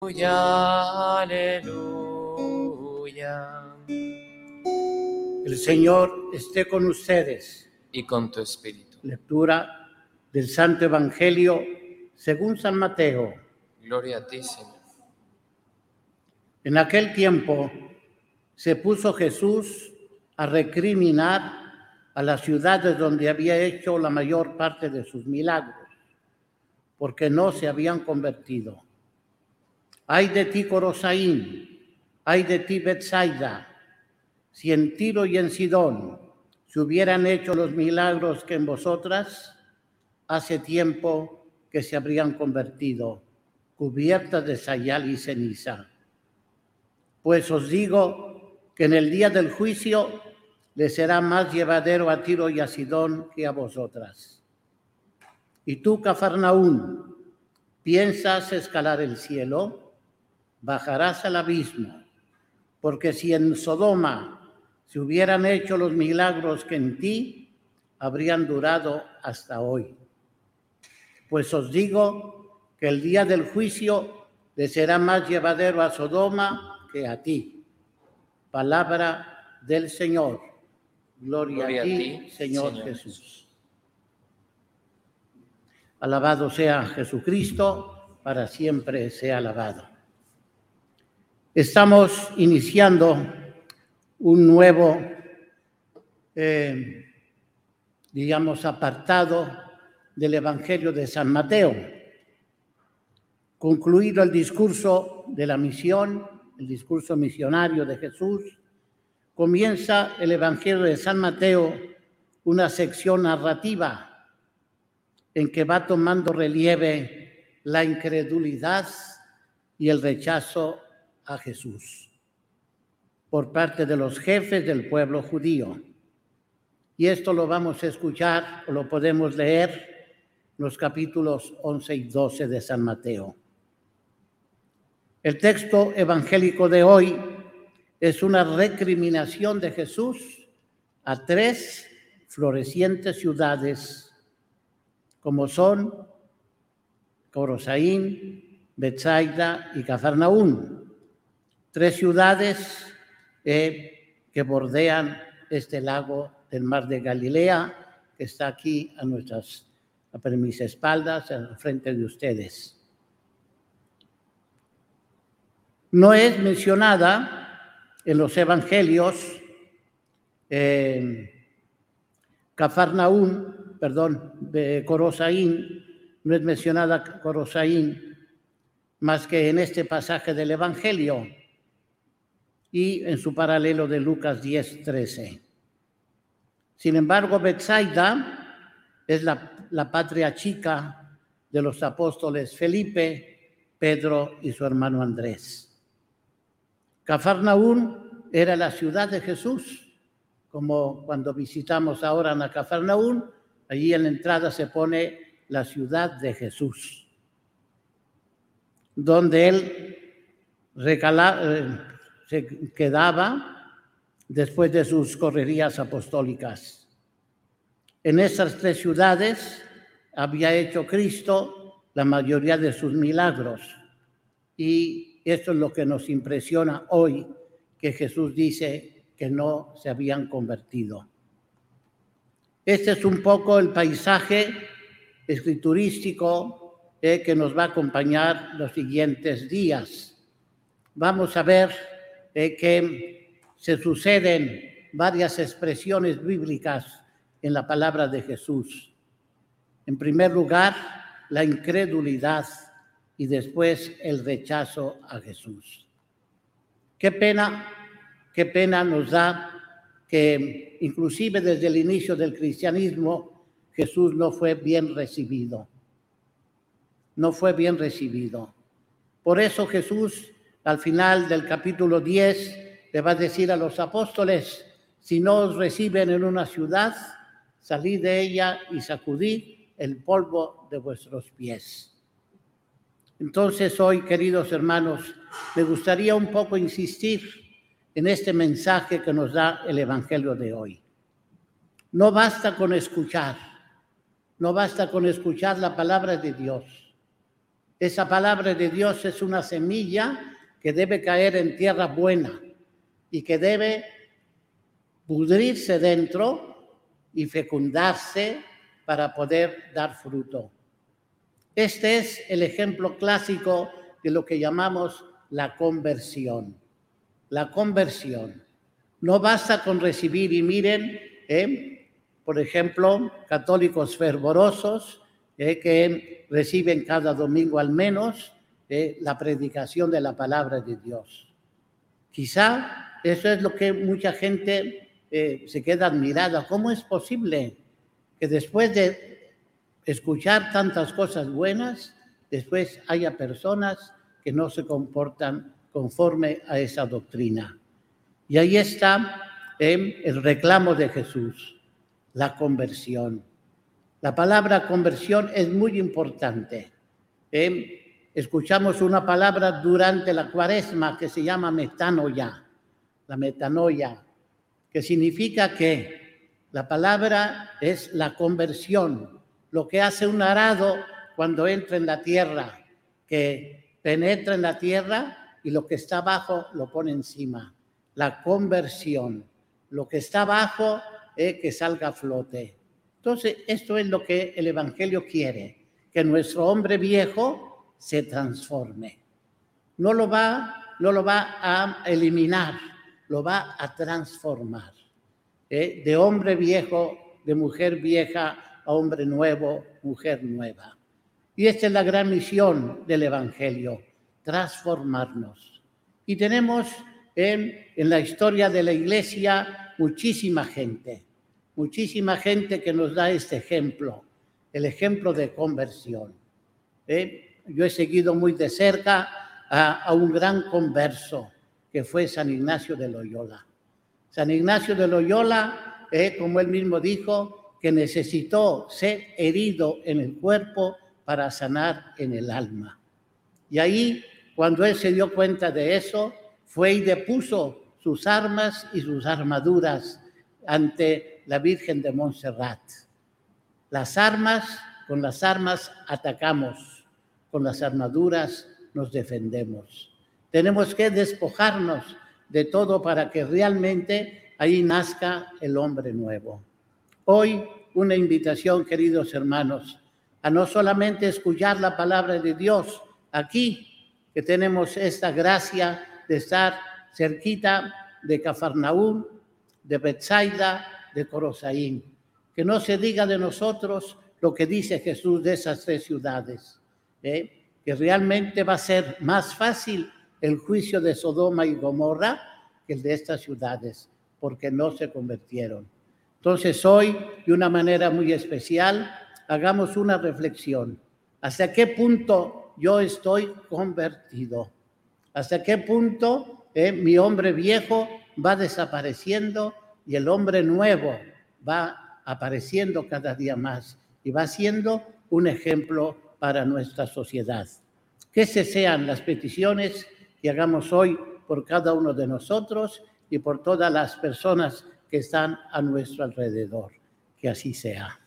Aleluya. El Señor esté con ustedes. Y con tu espíritu. Lectura del Santo Evangelio según San Mateo. Gloria a ti, Señor. En aquel tiempo se puso Jesús a recriminar a las ciudades donde había hecho la mayor parte de sus milagros, porque no se habían convertido. ¡Ay de ti, Corosaín! ¡Ay de ti, Betsaida! Si en Tiro y en Sidón se hubieran hecho los milagros que en vosotras, hace tiempo que se habrían convertido, cubiertas de sayal y ceniza. Pues os digo que en el día del juicio les será más llevadero a Tiro y a Sidón que a vosotras. Y tú, Cafarnaún, ¿piensas escalar el cielo? Bajarás al abismo, porque si en Sodoma se hubieran hecho los milagros que en ti, habrían durado hasta hoy. Pues os digo que el día del juicio le será más llevadero a Sodoma que a ti. Palabra del Señor. Gloria a ti, Señor Jesús. Alabado sea Jesucristo, para siempre sea alabado. Estamos iniciando un nuevo, apartado del Evangelio de San Mateo. Concluido el discurso de la misión, el discurso misionario de Jesús, comienza el Evangelio de San Mateo una sección narrativa en que va tomando relieve la incredulidad y el rechazo a Jesús por parte de los jefes del pueblo judío. Y esto lo vamos a escuchar, o lo podemos leer en los capítulos 11 y 12 de San Mateo. El texto evangélico de hoy es una recriminación de Jesús a 3 florecientes ciudades, como son Corosaín, Betsaida y Cafarnaún. 3 ciudades que bordean este lago del mar de Galilea, que está aquí a mis espaldas, al frente de ustedes. No es mencionada en los evangelios Corosaín, no es mencionada Corosaín más que en este pasaje del evangelio y en su paralelo de Lucas 10:13. Sin embargo, Betsaida es la patria chica de los apóstoles Felipe, Pedro y su hermano Andrés. Cafarnaún era la ciudad de Jesús, como cuando visitamos ahora a Cafarnaún, allí en la entrada se pone la ciudad de Jesús, donde él se quedaba después de sus correrías apostólicas. En esas 3 ciudades había hecho Cristo la mayoría de sus milagros, y esto es lo que nos impresiona hoy, que Jesús dice que no se habían convertido. Este es un poco el paisaje escriturístico que nos va a acompañar los siguientes días. Vamos a ver que se suceden varias expresiones bíblicas en la palabra de Jesús. En primer lugar, la incredulidad y después el rechazo a Jesús. Qué pena nos da que inclusive desde el inicio del cristianismo Jesús no fue bien recibido. No fue bien recibido. Por eso Jesús, al final del capítulo 10, le va a decir a los apóstoles: si no os reciben en una ciudad, salid de ella y sacudid el polvo de vuestros pies. Entonces hoy, queridos hermanos, me gustaría un poco insistir en este mensaje que nos da el Evangelio de hoy. No basta con escuchar la palabra de Dios. Esa palabra de Dios es una semilla que debe caer en tierra buena y que debe pudrirse dentro y fecundarse para poder dar fruto. Este es el ejemplo clásico de lo que llamamos la conversión. La conversión. No basta con recibir, y miren, por ejemplo, católicos fervorosos que reciben cada domingo al menos la predicación de la palabra de Dios. Quizá eso es lo que mucha gente se queda admirada. ¿Cómo es posible que después de escuchar tantas cosas buenas, después haya personas que no se comportan conforme a esa doctrina? Y ahí está el reclamo de Jesús, la conversión. La palabra conversión es muy importante. Escuchamos una palabra durante la Cuaresma que se llama metanoia, la metanoia, que significa que la palabra es la conversión, lo que hace un arado cuando entra en la tierra, que penetra en la tierra y lo que está abajo lo pone encima. La conversión, lo que está abajo que salga a flote. Entonces, esto es lo que el Evangelio quiere, que nuestro hombre viejo se transforme. No lo va a eliminar, lo va a transformar. De hombre viejo, de mujer vieja, a hombre nuevo, mujer nueva. Y esta es la gran misión del Evangelio, transformarnos. Y tenemos en la historia de la Iglesia muchísima gente que nos da este ejemplo, el ejemplo de conversión. Yo he seguido muy de cerca a un gran converso que fue San Ignacio de Loyola. San Ignacio de Loyola, como él mismo dijo, que necesitó ser herido en el cuerpo para sanar en el alma. Y ahí, cuando él se dio cuenta de eso, fue y depuso sus armas y sus armaduras ante la Virgen de Montserrat. Con las armas atacamos, con las armaduras nos defendemos. Tenemos que despojarnos de todo para que realmente ahí nazca el hombre nuevo. Hoy una invitación, queridos hermanos, a no solamente escuchar la palabra de Dios aquí, que tenemos esta gracia de estar cerquita de Cafarnaúm, de Betsaida, de Corosaín. Que no se diga de nosotros lo que dice Jesús de esas tres ciudades, que realmente va a ser más fácil el juicio de Sodoma y Gomorra que el de estas ciudades, porque no se convirtieron. Entonces hoy, de una manera muy especial, hagamos una reflexión. ¿Hasta qué punto yo estoy convertido? ¿Hasta qué punto mi hombre viejo va desapareciendo y el hombre nuevo va apareciendo cada día más y va siendo un ejemplo para nuestra sociedad? Que esas sean las peticiones que hagamos hoy por cada uno de nosotros y por todas las personas que están a nuestro alrededor. Que así sea.